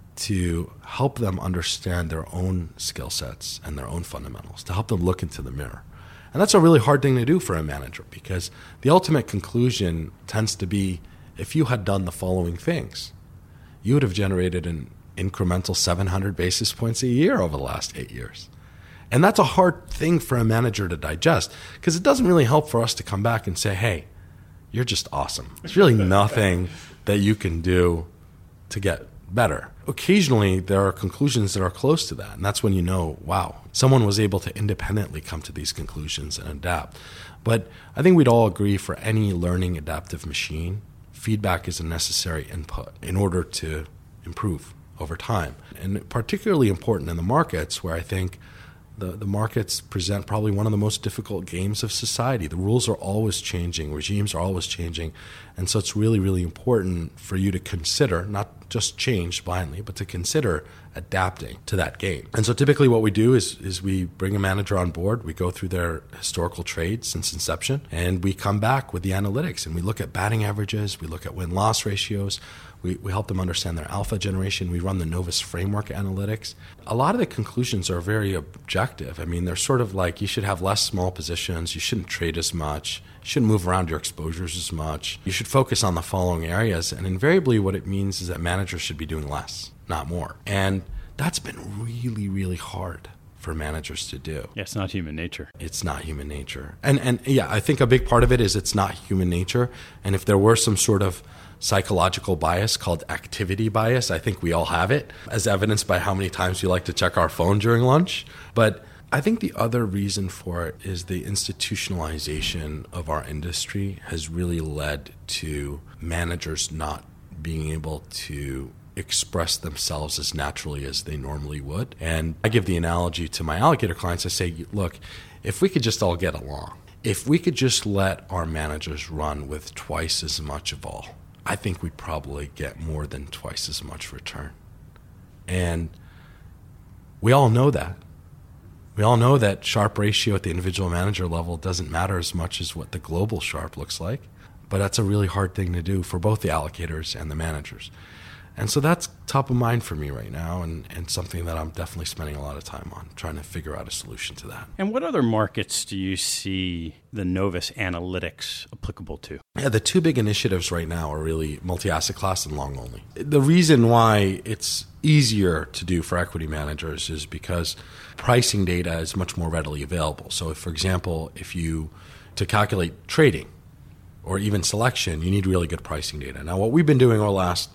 to help them understand their own skill sets and their own fundamentals, to help them look into the mirror. And that's a really hard thing to do for a manager because the ultimate conclusion tends to be if you had done the following things, you would have generated an incremental seven hundred basis points a year over the last eight years. And that's a hard thing for a manager to digest because it doesn't really help for us to come back and say, hey, you're just awesome. There's really nothing that you can do to get better. Occasionally, there are conclusions that are close to that, and that's when you know, wow, someone was able to independently come to these conclusions and adapt. But I think we'd all agree for any learning adaptive machine, feedback is a necessary input in order to improve over time. And particularly important in the markets where I think the, the markets present probably one of the most difficult games of society. The rules are always changing, regimes are always changing, and so it's really, really important for you to consider, not just change blindly, but to consider adapting to that game. And so typically what we do is, is we bring a manager on board, we go through their historical trades since inception, and we come back with the analytics, and we look at batting averages, we look at win-loss ratios, we, we help them understand their alpha generation, we run the Novus framework analytics. A lot of the conclusions are very objective. I mean, they're sort of like you should have less small positions, you shouldn't trade as much, you shouldn't move around your exposures as much, you should focus on the following areas, and invariably what it means is that managers should be doing less, not more. And that's been really, really hard for managers to do.
Yeah, it's not human nature.
It's not human nature. And, and yeah, I think a big part of it is it's not human nature. And if there were some sort of psychological bias called activity bias, I think we all have it, as evidenced by how many times we like to check our phone during lunch. But I think the other reason for it is the institutionalization of our industry has really led to managers not being able to express themselves as naturally as they normally would. And I give the analogy to my allocator clients. I say, look, if we could just all get along, if we could just let our managers run with twice as much of all, I think we'd probably get more than twice as much return. And we all know that. We all know that Sharpe ratio at the individual manager level doesn't matter as much as what the global Sharpe looks like. But that's a really hard thing to do for both the allocators and the managers. And so that's top of mind for me right now, and, and something that I'm definitely spending a lot of time on, trying to figure out a solution to that.
And what other markets do you see the Novus analytics applicable to?
Yeah, the two big initiatives right now are really multi-asset class and long only. The reason why it's easier to do for equity managers is because pricing data is much more readily available. So if, for example, if you, to calculate trading, or even selection, you need really good pricing data. Now, what we've been doing over the last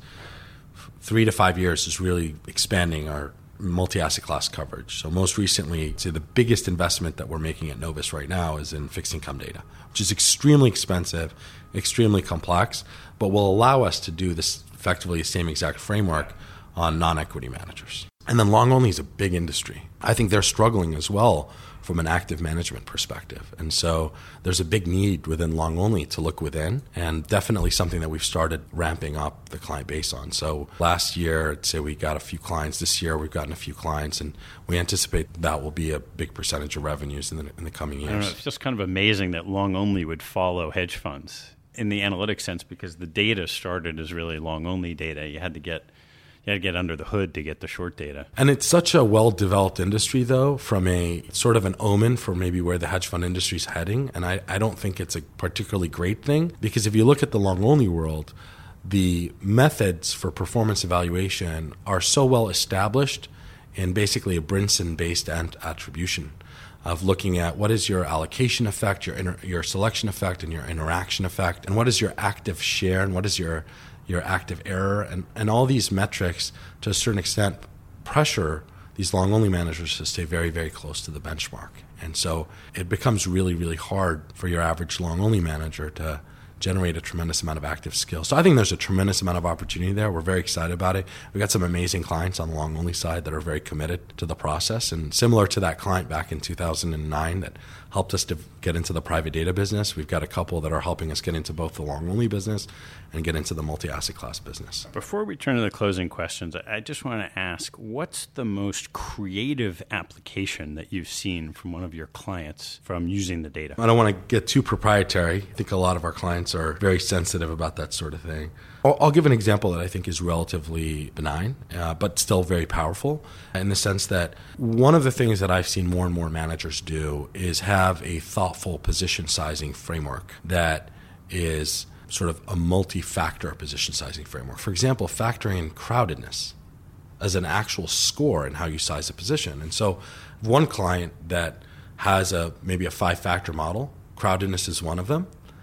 three to five years is really expanding our multi-asset class coverage. So most recently, say the biggest investment that we're making at Novus right now is in fixed income data, which is extremely expensive, extremely complex, but will allow us to do this effectively the same exact framework on non-equity managers. And then long only is a big industry. I think they're struggling as well from an active management perspective. And so there's a big need within long only to look within, and definitely something that we've started ramping up the client base on. So last year, I'd say we got a few clients. This year, we've gotten a few clients, and we anticipate that will be a big percentage of revenues in the, in the coming years.
I don't know, it's just kind of amazing that long only would follow hedge funds in the analytic sense, because the data started as really long only data. You had to get You had to get under the hood to get the short data.
And it's such a well-developed industry, though, from a sort of an omen for maybe where the hedge fund industry is heading. And I, I don't think it's a particularly great thing, because if you look at the long-only world, the methods for performance evaluation are so well established in basically a Brinson-based attribution of looking at what is your allocation effect, your inter- your selection effect, and your interaction effect, and what is your active share, and what is your your active error, and, and all these metrics, to a certain extent, pressure these long-only managers to stay very, very close to the benchmark. And so it becomes really, really hard for your average long-only manager to generate a tremendous amount of active skill. So I think there's a tremendous amount of opportunity there. We're very excited about it. We've got some amazing clients on the long-only side that are very committed to the process. And similar to that client back in two thousand nine that helped us to get into the private data business, we've got a couple that are helping us get into both the long-only business and get into the multi-asset class business.
Before we turn to the closing questions, I just want to ask, what's the most creative application that you've seen from one of your clients from using the data?
I don't want to get too proprietary. I think a lot of our clients are very sensitive about that sort of thing. I'll, I'll give an example that I think is relatively benign, uh, but still very powerful, in the sense that one of the things that I've seen more and more managers do is have a thoughtful position sizing framework that is sort of a multi-factor position sizing framework. For example, factoring in crowdedness as an actual score in how you size a position. And so one client that has a maybe a five-factor model, crowdedness is one of them,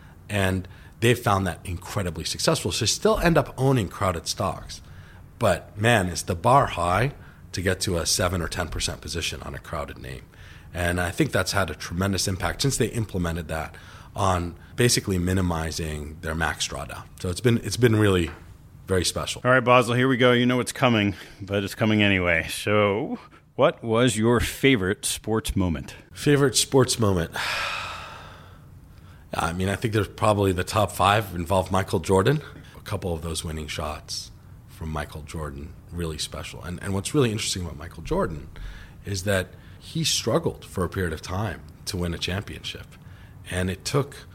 and they've found that incredibly successful. So they still end up owning crowded stocks. But man, is the bar high to get to a seven or ten percent position on a crowded name. And I think that's had a tremendous impact since they implemented that on basically minimizing their max drawdown. So it's been it's been really very special.
All right, Basel, here we go. You know it's coming, but it's coming anyway. So what was your favorite sports moment?
Favorite sports moment? I mean, I think there's probably the top five involve Michael Jordan. A couple of those winning shots from Michael Jordan, really special. And and what's really interesting about Michael Jordan is that he struggled for a period of time to win a championship. And it took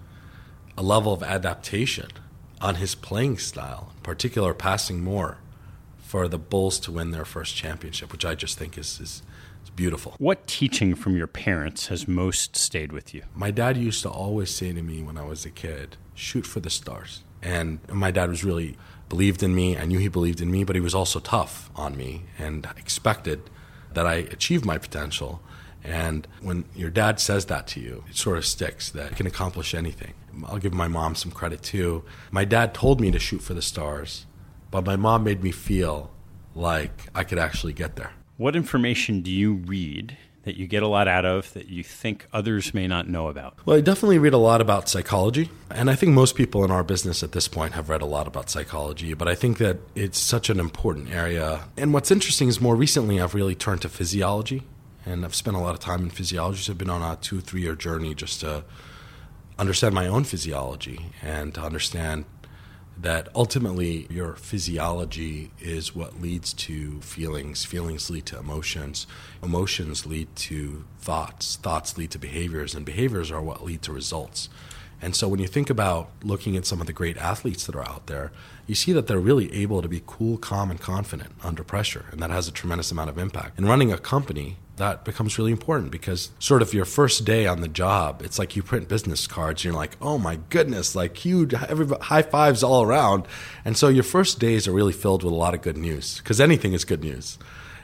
a level of adaptation on his playing style, in particular passing more, for the Bulls to win their first championship, which I just think is, is, is beautiful.
What teaching from your parents has most stayed with you?
My dad used to always say to me when I was a kid, shoot for the stars. And my dad was really believed in me. I knew he believed in me, but he was also tough on me and expected that I achieve my potential. And when your dad says that to you, it sort of sticks, that you can accomplish anything. I'll give my mom some credit too. My dad told me to shoot for the stars, but my mom made me feel like I could actually get there.
What information do you read that you get a lot out of that you think others may not know about?
Well, I definitely read a lot about psychology. And I think most people in our business at this point have read a lot about psychology. But I think that it's such an important area. And what's interesting is more recently I've really turned to physiology. And I've spent a lot of time in physiology. So I've been on a two, three-year journey just to understand my own physiology and to understand that ultimately your physiology is what leads to feelings. Feelings lead to emotions. Emotions lead to thoughts. Thoughts lead to behaviors. And behaviors are what lead to results. And so when you think about looking at some of the great athletes that are out there, you see that they're really able to be cool, calm, and confident under pressure. And that has a tremendous amount of impact. In running a company, that becomes really important because sort of your first day on the job, it's like you print business cards and you're like, oh my goodness, like huge high fives all around. And so your first days are really filled with a lot of good news because anything is good news.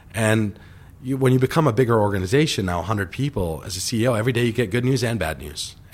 And you, when you become a bigger organization, now one hundred people, as a C E O, every day you get good news and bad news.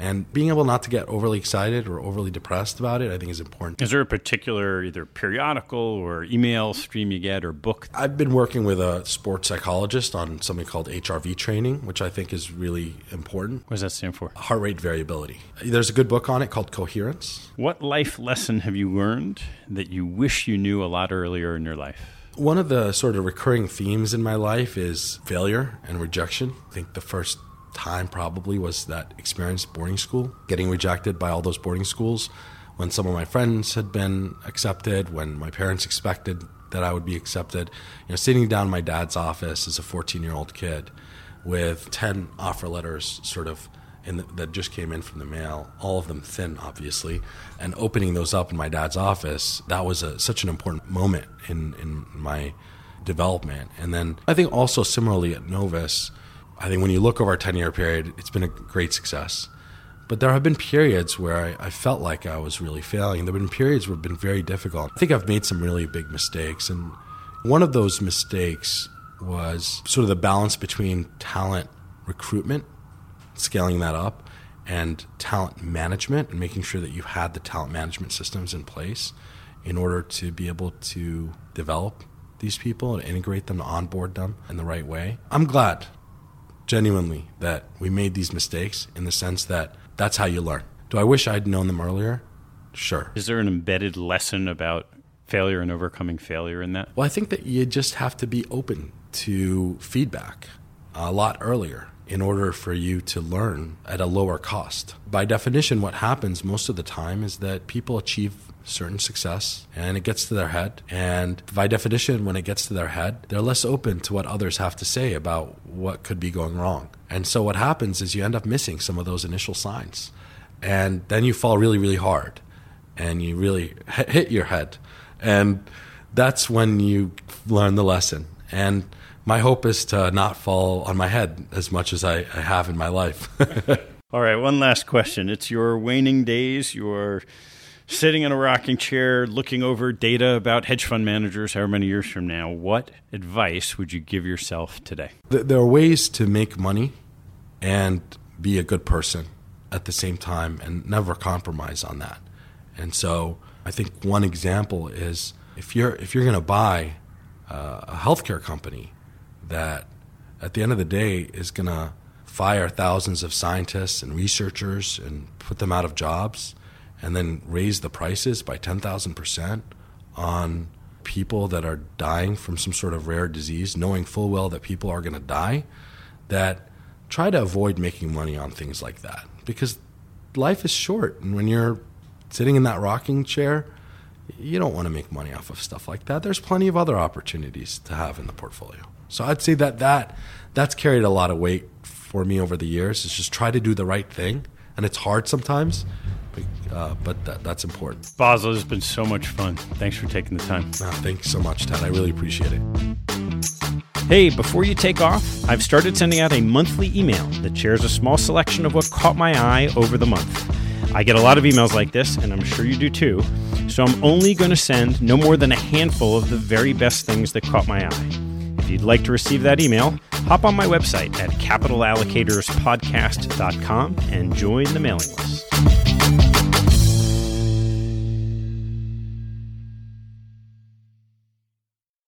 And being able not to get overly excited or overly depressed about it, I think is important.
Is there a particular either periodical or email stream you get or book?
I've been working with a sports psychologist on something called H R V training, which I think is really important.
What does that stand for?
Heart rate variability. There's a good book on it called Coherence.
What life lesson have you learned that you wish you knew a lot earlier in your life?
One of the sort of recurring themes in my life is failure and rejection. I think the first time probably was that experience boarding school, getting rejected by all those boarding schools when some of my friends had been accepted, when my parents expected that I would be accepted. You know, sitting down in my dad's office as a fourteen-year-old kid with ten offer letters sort of in the, that just came in from the mail, all of them thin, obviously, and opening those up in my dad's office, that was a, such an important moment in, in my development. And then I think also similarly at Novus, I think when you look over a ten-year period, it's been a great success. But there have been periods where I, I felt like I was really failing. There have been periods where it's been very difficult. I think I've made some really big mistakes. And one of those mistakes was sort of the balance between talent recruitment, scaling that up, and talent management, and making sure that you had the talent management systems in place in order to be able to develop these people and integrate them, to onboard them in the right way. I'm glad, genuinely, that we made these mistakes in the sense that that's how you learn. Do I wish I'd known them earlier? Sure.
Is there an embedded lesson about failure and overcoming failure in that?
Well, I think that you just have to be open to feedback a lot earlier in order for you to learn at a lower cost. By definition, what happens most of the time is that people achieve certain success and it gets to their head. And by definition, when it gets to their head, they're less open to what others have to say about what could be going wrong. And so what happens is you end up missing some of those initial signs. And then you fall really, really hard and you really hit your head. And that's when you learn the lesson. And my hope is to not fall on my head as much as I, I have in my life.
All right, one last question. It's your waning days. You're sitting in a rocking chair looking over data about hedge fund managers however many years from now. What advice would you give yourself today?
There are ways to make money and be a good person at the same time and never compromise on that. And so I think one example is if you're if you're going to buy uh, a healthcare company that at the end of the day is going to fire thousands of scientists and researchers and put them out of jobs and then raise the prices by ten thousand percent on people that are dying from some sort of rare disease, knowing full well that people are going to die, that try to avoid making money on things like that because life is short. And when you're sitting in that rocking chair, you don't want to make money off of stuff like that. There's plenty of other opportunities to have in the portfolio. So I'd say that, that that's carried a lot of weight for me over the years, is just try to do the right thing. And it's hard sometimes, but, uh, but that, that's important.
Basel, has been so much fun. Thanks for taking the time.
Uh, thanks so much, Ted. I really appreciate it.
Hey, before you take off, I've started sending out a monthly email that shares a small selection of what caught my eye over the month. I get a lot of emails like this, and I'm sure you do too, so I'm only going to send no more than a handful of the very best things that caught my eye. If you'd like to receive that email, hop on my website at capital allocators podcast dot com and join the mailing list.